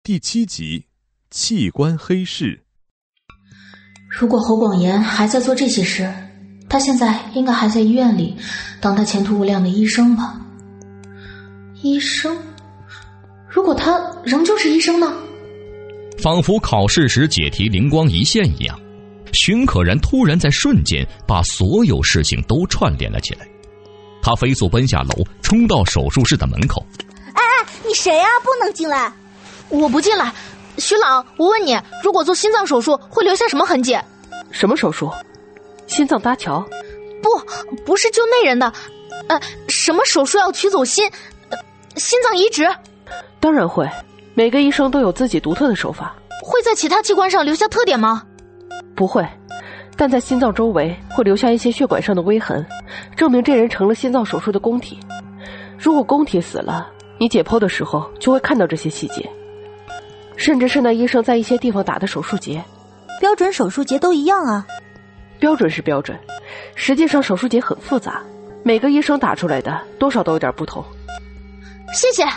第7集器官黑市。 如果侯广言还在做这些事，他现在应该还在医院里当他前途无量的医生吧。医生？如果他仍旧是医生呢？ 仿佛考试时解题灵光一现一样，荀可然突然在瞬间把所有事情都串联了起来。他飞速奔下楼，冲到手术室的门口。 哎，你谁啊？不能进来。 我不进来。徐朗，我问你，如果做心脏手术会留下什么痕迹？ 什么手术？心脏搭桥？ 不是救内人的。什么手术要取走心？心脏移植？ 当然会，每个医生都有自己独特的手法。 会在其他器官上留下特点吗？ 不会，但在心脏周围会留下一些血管上的微痕，证明这人成了心脏手术的供体。如果供体死了，你解剖的时候就会看到这些细节，甚至是那医生在一些地方打的手术结。 标准手术结都一样啊。 标准是标准，实际上手术结很复杂，每个医生打出来的多少都有点不同。 谢谢。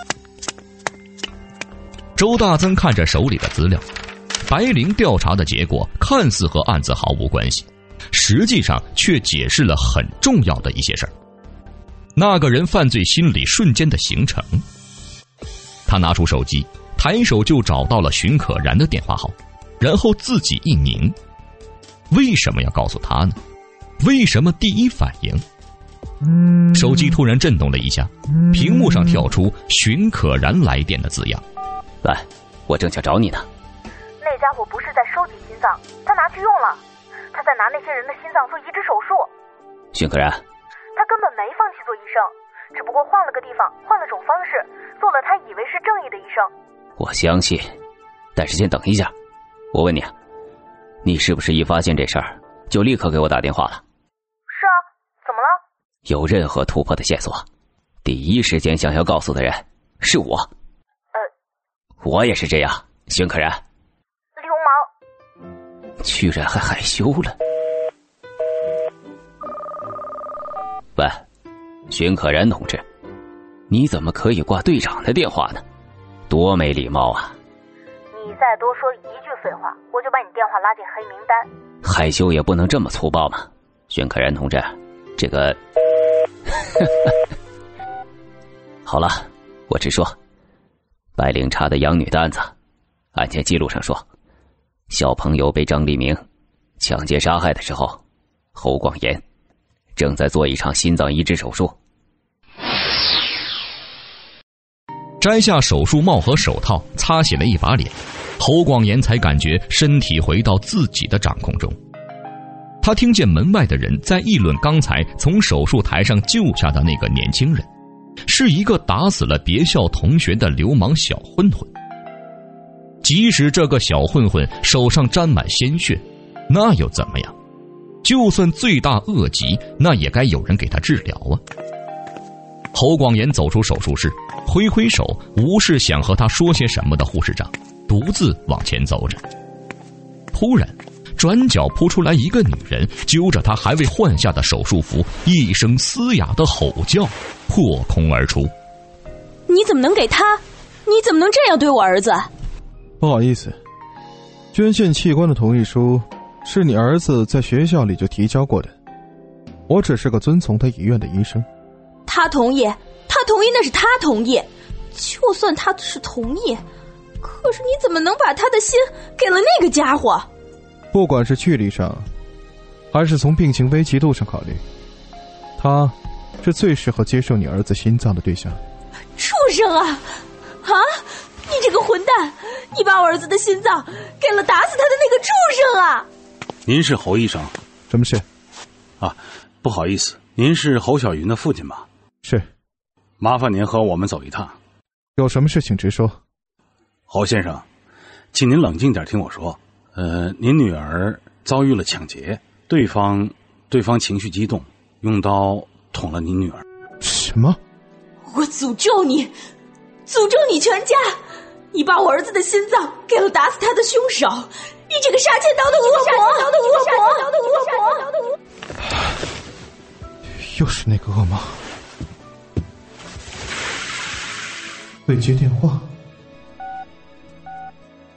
周大增看着手里的资料，白灵调查的结果看似和案子毫无关系，实际上却解释了很重要的一些事儿。那个人犯罪心理瞬间的形成。他拿出手机，抬手就找到了荀可然的电话号，然后自己一拧。为什么要告诉他呢？为什么第一反应？手机突然震动了一下，屏幕上跳出荀可然来电的字样。 喂，我正想找你呢。 那家伙不是在收集心脏，他拿去用了。他在拿那些人的心脏做移植手术。 荀可然， 他根本没放弃做医生，只不过换了个地方，换了种方式，做了他以为是正义的医生。 我相信，但是先等一下。我问你，你是不是一发现这事儿就立刻给我打电话了？ 是啊，怎么了？ 有任何突破的线索，第一时间想要告诉的人是我。我也是这样，荀可然。 流氓！ 居然还害羞了。喂，荀可然同志，你怎么可以挂队长的电话呢？多没礼貌啊！ 你再多说一句废话，我就把你电话拉进黑名单。 害羞也不能这么粗暴嘛，荀可然同志，这个好了，我直说，白灵查的养女的案子，案件记录上说，小朋友被张立明抢劫杀害的时候，侯广言正在做一场心脏移植手术。 摘下手术帽和手套，擦洗了一把脸，侯广言才感觉身体回到自己的掌控中。他听见门外的人在议论刚才从手术台上救下的那个年轻人，是一个打死了别校同学的流氓小混混。即使这个小混混手上沾满鲜血，那又怎么样？就算罪大恶极，那也该有人给他治疗啊。侯广言走出手术室，挥挥手，无视想和他说些什么的护士长，独自往前走着。突然转角扑出来一个女人，揪着他还未换下的手术服，一声嘶哑的吼叫破空而出。 你怎么能给他？你怎么能这样对我儿子？ 不好意思，捐献器官的同意书是你儿子在学校里就提交过的，我只是个遵从他遗愿的医生。 他同意那是他同意，就算他是同意，可是你怎么能把他的心给了那个家伙？ 不管是距离上还是从病情危急度上考虑，他是最适合接受你儿子心脏的对象。 畜生啊！你这个混蛋，你把我儿子的心脏给了打死他的那个畜生啊！ 您是侯医生？ 什么事？ 不好意思，您是侯小云的父亲吧？ 是。 麻烦您和我们走一趟。 有什么事请直说。 侯先生，请您冷静点听我说。您女儿遭遇了抢劫，对方情绪激动，用刀捅了您女儿。 什么？ 我诅咒你，诅咒你全家！你把我儿子的心脏给了打死他的凶手，你这个杀千刀的恶魔！ 又是那个恶魔。未接电话。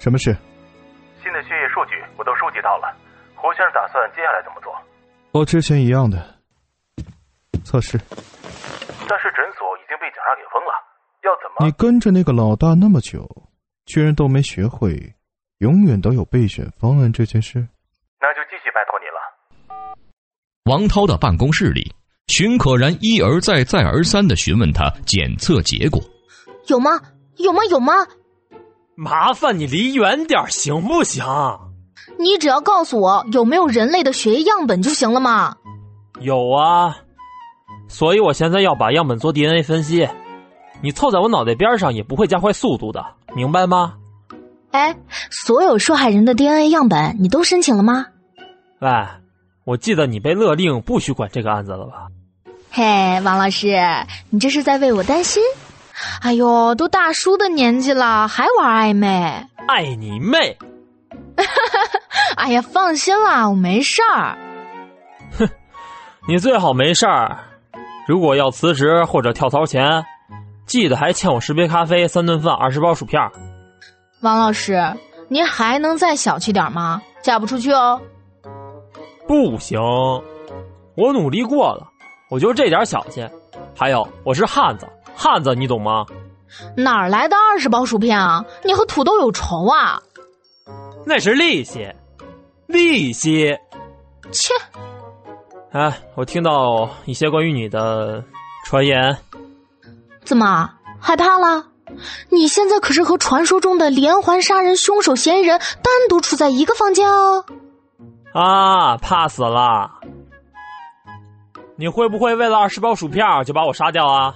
什么事？ 新的血液数据我都收集到了，胡先生打算接下来怎么做？ 和之前一样的测试。 但是诊所已经被警察给封了，要怎么？ 你跟着那个老大那么久，居然都没学会永远都有备选方案这件事？ 那就继续拜托你了。 王涛的办公室里，荀可然一而再再而三地询问他检测结果。 有吗？有吗？有吗？ 麻烦你离远点行不行？ 你只要告诉我有没有人类的血液样本就行了嘛。 有啊，所以我现在要把样本做 DNA 分析。你凑在我脑袋边上也不会加快速度的，明白吗？ 哎，所有受害人的 DNA 样本你都申请了吗？ 喂，我记得你被勒令不许管这个案子了吧？ 嘿，王老师，你这是在为我担心？哎呦，都大叔的年纪了，还玩暧昧？ 爱你妹！ 哎呀，放心啦，我没事儿。 哼，你最好没事儿。如果要辞职或者跳槽前，记得还欠我10杯咖啡、3顿饭、20包薯片。 王老师，您还能再小气点吗？嫁不出去哦。 不行，我努力过了，我就这点小气。还有，我是汉子，汉子你懂吗？ 哪儿来的20包薯片啊？你和土豆有仇啊？ 那是利息，利息。 切！ 哎，我听到一些关于你的传言。 怎么害怕了？你现在可是和传说中的连环杀人凶手嫌疑人单独处在一个房间哦。 啊，怕死了！你会不会为了20包薯片就把我杀掉啊？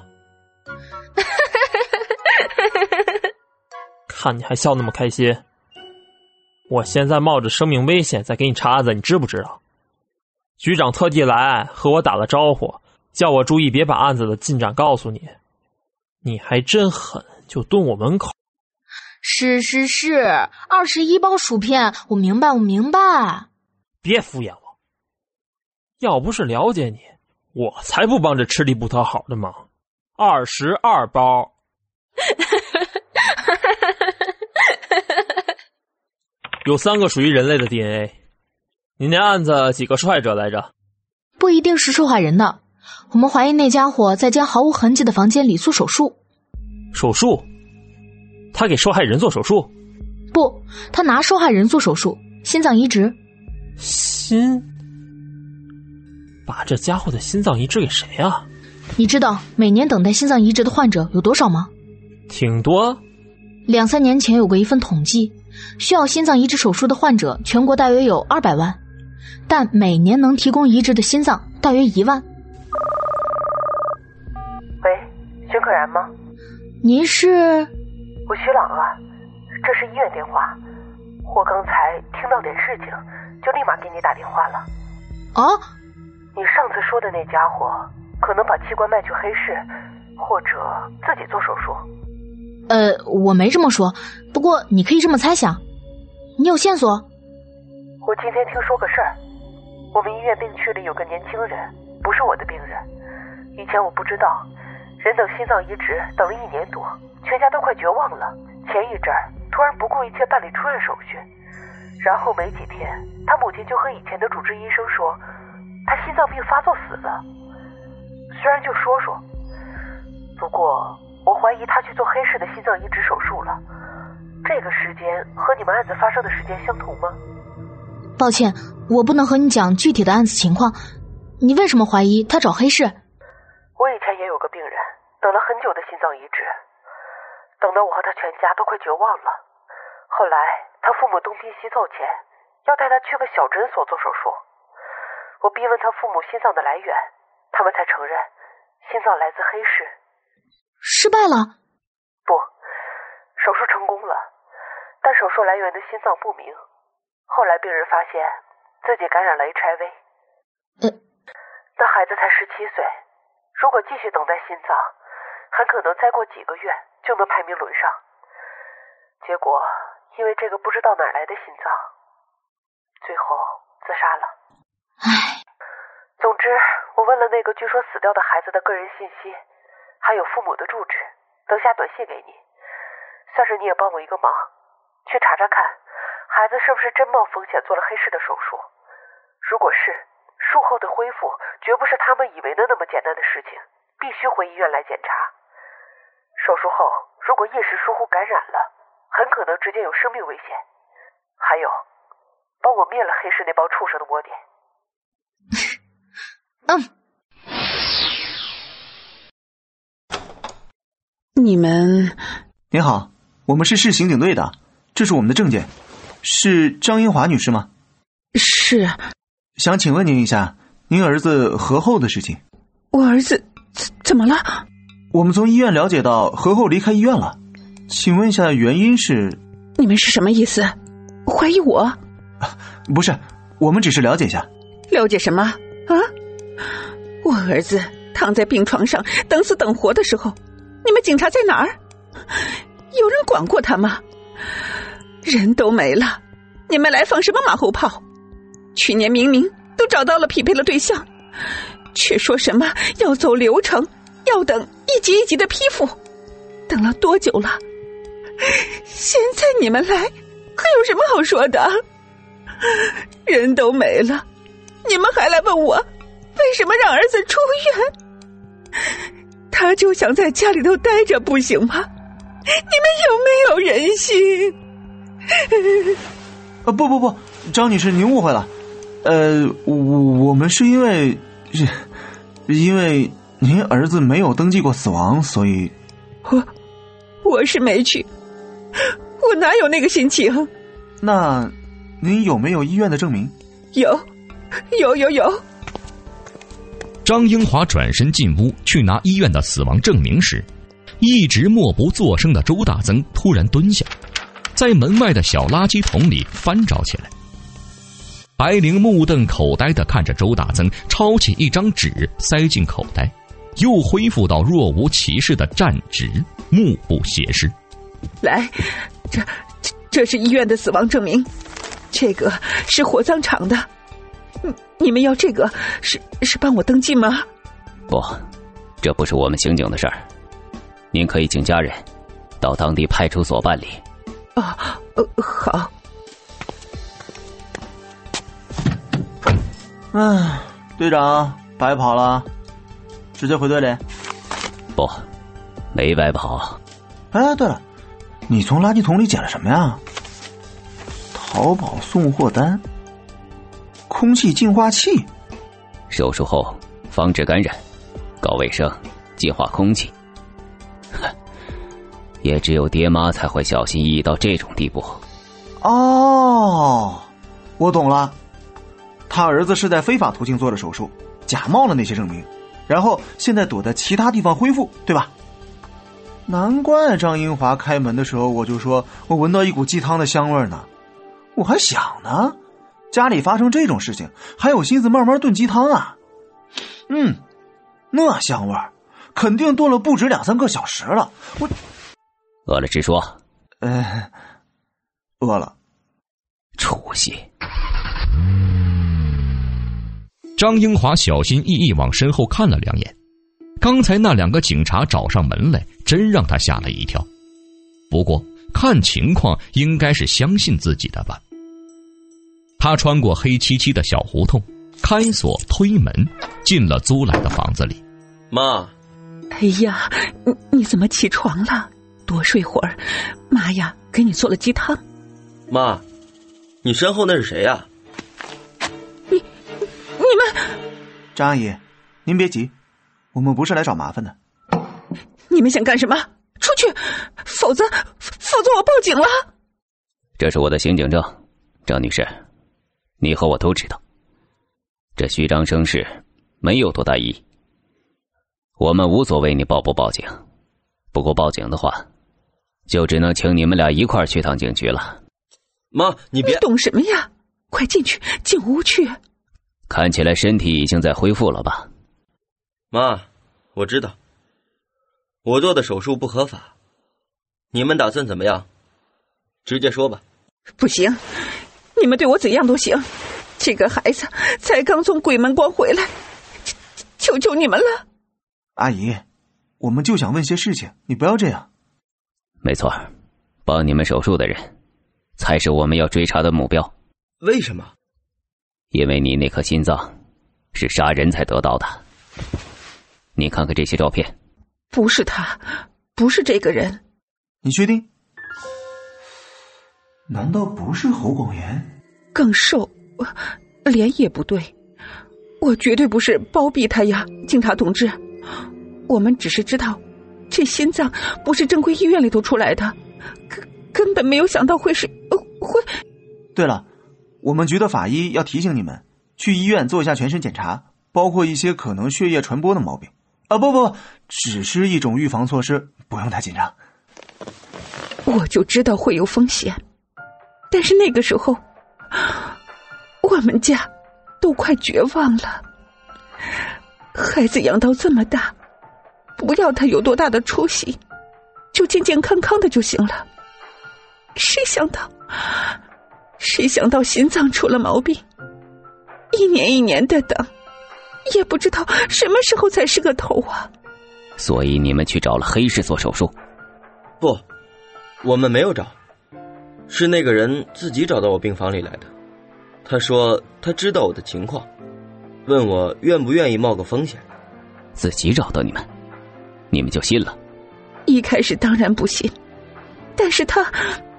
看你还笑那么开心，我现在冒着生命危险在给你查案子，你知不知道？局长特地来和我打了招呼，叫我注意别把案子的进展告诉你。你还真狠，就蹲我门口。 是，21包薯片，我明白。 别敷衍我，要不是了解你，我才不帮这吃力不讨好的忙。22包。有3个属于人类的 DNA。你那案子几个受害者来着？ 不一定是受害人的，我们怀疑那家伙在间毫无痕迹的房间里做手术。 手术？他给受害人做手术？ 不，他拿受害人做手术，心脏移植。 把这家伙的心脏移植给谁啊？ 你知道每年等待心脏移植的患者有多少吗？ 挺多。 2-3年前有过一份统计，需要心脏移植手术的患者全国大约有200万，但每年能提供移植的心脏大约1万。 喂，荀可然吗？ 您是？ 我徐朗啊，这是医院电话。我刚才听到点事情，就立马给你打电话了。 啊？ 你上次说的那家伙可能把器官卖去黑市，或者自己做手术。 我没这么说，不过你可以这么猜想。你有线索？ 我今天听说个事儿，我们医院病区里有个年轻人，不是我的病人。以前我不知道，人等心脏移植等了1年多，全家都快绝望了。前一阵儿突然不顾一切办理出院手续，然后没几天，他母亲就和以前的主治医生说，他心脏病发作死了。虽然就说，不过我怀疑他去做黑市的心脏移植手术了。这个时间和你们案子发生的时间相同吗？ 抱歉，我不能和你讲具体的案子情况。你为什么怀疑他找黑市？ 我以前也有个病人，等了很久的心脏移植，等得我和他全家都快绝望了。后来他父母东拼西凑钱，要带他去个小诊所做手术。我逼问他父母心脏的来源，他们才承认心脏来自黑市。 失败了？ 不，手术成功了，但手术来源的心脏不明。后来病人发现自己感染了 HIV。那孩子才17岁，如果继续等待心脏，很可能再过几个月就能排名轮上。结果因为这个不知道哪来的心脏，最后自杀了。 唉， 总之我问了那个据说死掉的孩子的个人信息，还有父母的住址，等下短信给你，算是你也帮我一个忙。 去查查看，孩子是不是真冒风险做了黑市的手术。如果是，术后的恢复绝不是他们以为的那么简单的事情，必须回医院来检查。手术后如果一时疏忽感染了，很可能直接有生命危险。还有，帮我灭了黑市那帮畜生的窝点。 你们您好，我们是市刑警队的，这是我们的证件。是张英华女士吗？ 是。 想请问您一下，您儿子何后的事情。 我儿子怎么了？ 我们从医院了解到何后离开医院了，请问一下原因是？ 你们是什么意思？怀疑我？ 不是，我们只是了解一下。 了解什么啊？我儿子躺在病床上等死等活的时候，你们警察在哪儿？有人管过他吗？人都没了，你们来放什么马后炮？去年明明都找到了匹配的对象，却说什么要走流程，要等一级一级的批复，等了多久了？现在你们来还有什么好说的？人都没了，你们还来问我为什么让儿子出院？他就想在家里头待着不行吗？你们有没有人性？ 不，张女士，您误会了。我们是因为您儿子没有登记过死亡，所以我是没去，我哪有那个心情？ 那您有没有医院的证明？ 有。 张英华转身进屋去拿医院的死亡证明时，一直默不作声的周大增突然蹲下，在门外的小垃圾桶里翻找起来。白灵目瞪口呆地看着周大增抄起一张纸塞进口袋，又恢复到若无其事的站直，目不斜视。 来，这是医院的死亡证明，这个是火葬场的。你们要这个是帮我登记吗？ 不，这不是我们刑警的事儿，您可以请家人到当地派出所办理。 好。 队长白跑了，直接回队里。 不，没白跑。 对了，你从垃圾桶里捡了什么呀？淘宝送货单，空气净化器。 手术后防止感染，搞卫生，净化空气。也只有爹妈才会小心翼翼到这种地步。 我懂了，他儿子是在非法途径做的手术，假冒了那些证明，然后现在躲在其他地方恢复，对吧？难怪张英华开门的时候我就说我闻到一股鸡汤的香味呢。我还想呢，家里发生这种事情还有心思慢慢炖鸡汤啊。那香味肯定炖了不止2-3个小时了。 饿了直说。 饿了。 出息。 张英华小心翼翼往身后看了2眼，刚才那2个警察找上门来，真让他吓了一跳。不过看情况应该是相信自己的吧。他穿过黑漆漆的小胡同，开锁推门，进了租来的房子里。 妈。 哎呀，你怎么起床了？多睡会儿，妈呀，给你做了鸡汤。 妈，你身后那是谁呀？ 你们。 张阿姨，您别急，我们不是来找麻烦的。 你们想干什么？出去，否则我报警了。 这是我的刑警证，张女士，你和我都知道，这虚张声势没有多大意义。我们无所谓你报不报警，不过报警的话，就只能请你们俩一块儿去趟警局了。 妈，你别。 你懂什么呀？快进去，进屋去。 看起来身体已经在恢复了吧？ 妈，我知道，我做的手术不合法，你们打算怎么样？直接说吧。 不行，你们对我怎样都行，这个孩子才刚从鬼门关回来，求求你们了。 阿姨，我们就想问些事情，你不要这样。 没错，帮你们手术的人才是我们要追查的目标。 为什么？ 因为你那颗心脏是杀人才得到的。你看看这些照片。 不是他，不是这个人。 你确定？难道不是侯广元？ 更瘦，脸也不对。我绝对不是包庇他呀，警察同志。我们只是知道这心脏不是正规医院里头出来的，根本没有想到会是会。 对了，我们局的法医要提醒你们去医院做一下全身检查，包括一些可能血液传播的毛病。不，只是一种预防措施，不用太紧张。 我就知道会有风险，但是那个时候我们家都快绝望了。孩子养到这么大，不要他有多大的出息，就健健康康的就行了。谁想到心脏出了毛病，一年一年的等，也不知道什么时候才是个头啊。 所以你们去找了黑市做手术？ 不，我们没有找，是那个人自己找到我病房里来的。他说他知道我的情况，问我愿不愿意冒个风险。 自己找到你们，你们就信了？ 一开始当然不信，但是他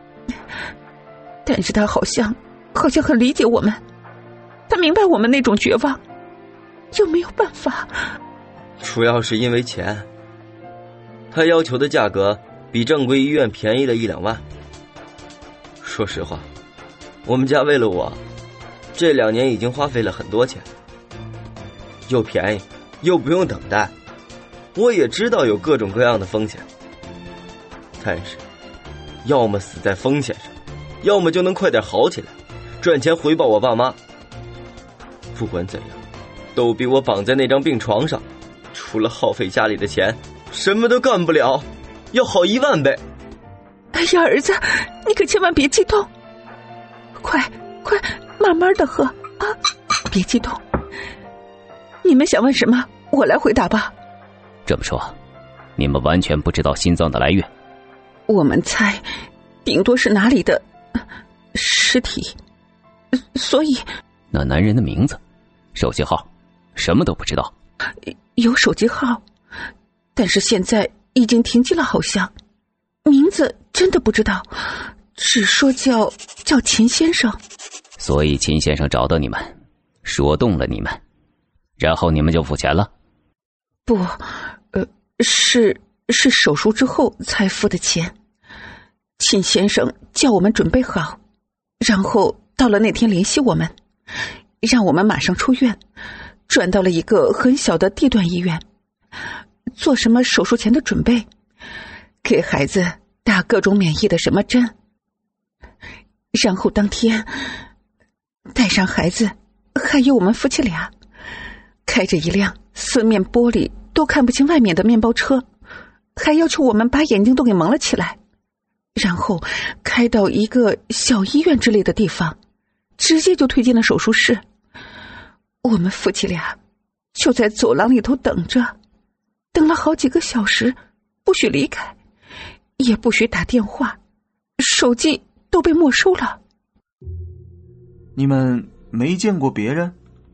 好像很理解我们，他明白我们那种绝望，又没有办法。 主要是因为钱，他要求的价格比正规医院便宜了1-2万。说实话，我们家为了我这2年已经花费了很多钱，又便宜又不用等待。我也知道有各种各样的风险，但是要么死在风险上，要么就能快点好起来，赚钱回报我爸妈。不管怎样，都比我绑在那张病床上，除了耗费家里的钱，什么都干不了，要好1万倍。 哎呀，儿子，你可千万别激动，快慢慢的喝啊，别激动。你们想问什么，我来回答吧。 这么说，你们完全不知道心脏的来源？ 我们猜顶多是哪里的尸体，所以那男人的名字、手机号什么都不知道？ 有手机号，但是现在已经停机了，好像名字真的不知道，只说叫秦先生。 所以秦先生找到你们，说动了你们，然后你们就付钱了？ 不，是手术之后才付的钱。秦先生叫我们准备好，然后到了那天联系我们，让我们马上出院，转到了一个很小的地段医院，做什么手术前的准备，给孩子打各种免疫的什么针，然后当天带上孩子还有我们夫妻俩，开着一辆四面玻璃都看不清外面的面包车，还要求我们把眼睛都给蒙了起来，然后开到一个小医院之类的地方，直接就推进了手术室。我们夫妻俩就在走廊里头等着，等了好几个小时，不许离开，也不许打电话，手机都被没收了。 你们没见过别人？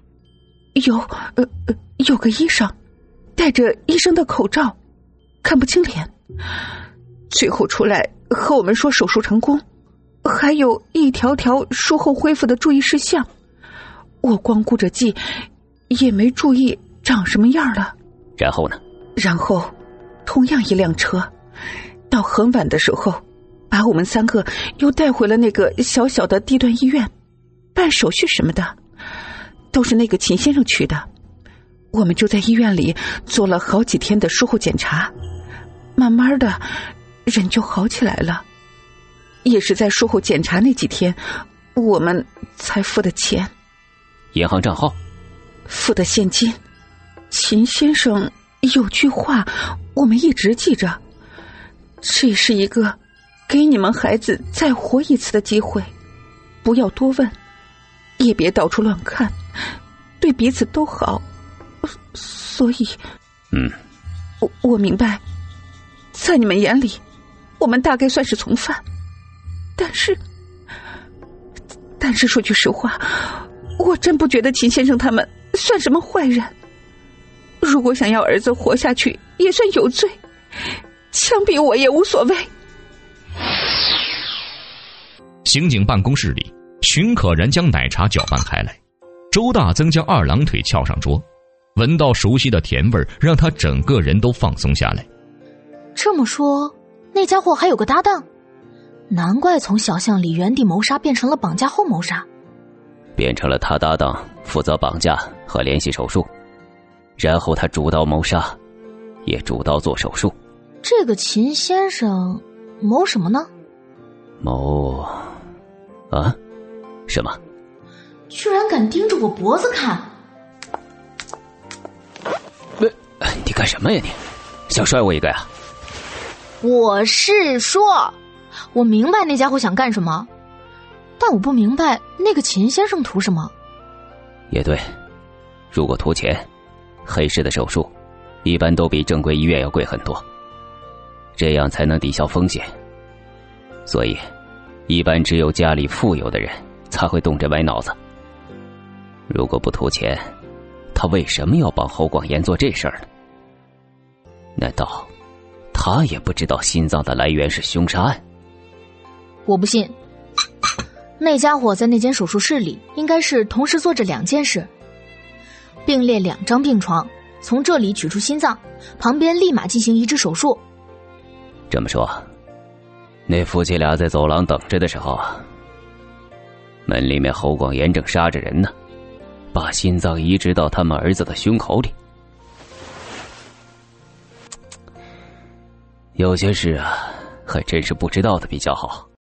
有个医生戴着医生的口罩，看不清脸，最后出来和我们说手术成功，还有一条条术后恢复的注意事项。我光顾着记，也没注意长什么样了。 然后呢？ 然后同样一辆车到很晚的时候，把我们3个又带回了那个小小的地段医院，办手续什么的都是那个秦先生去的。我们就在医院里做了好几天的术后检查，慢慢的人就好起来了。也是在术后检查那几天，我们才付的钱。 银行账号？ 付的现金。秦先生有句话我们一直记着，这是一个给你们孩子再活一次的机会，不要多问，也别到处乱看，对彼此都好。所以我明白，在你们眼里我们大概算是从犯，但是但是说句实话，我真不觉得秦先生他们算什么坏人。如果想要儿子活下去也算有罪，枪毙我也无所谓。 刑警办公室里，许可然将奶茶搅拌开来，周大增将二郎腿翘上桌，闻到熟悉的甜味让他整个人都放松下来。 这么说，那家伙还有个搭档，难怪从小巷里原地谋杀变成了绑架后谋杀， 变成了他搭档负责绑架和联系手术，然后他主刀谋杀，也主刀做手术。 这个秦先生谋什么呢？ 谋啊？什么？ 居然敢盯着我脖子看！ 你干什么呀你？想摔我一个呀？ 我是说，我明白那家伙想干什么，但我不明白那个秦先生图什么。 也对，如果图钱，黑市的手术一般都比正规医院要贵很多，这样才能抵消风险。所以一般只有家里富有的人才会动这歪脑子。如果不图钱，他为什么要帮侯广言做这事儿呢？难道他也不知道心脏的来源是凶杀案？ 我不信，那家伙在那间手术室里应该是同时做着2件事，并列2张病床，从这里取出心脏，旁边立马进行移植手术。 这么说，那夫妻俩在走廊等着的时候，门里面侯广言正杀着人呢，把心脏移植到他们儿子的胸口里。有些事啊，还真是不知道的比较好。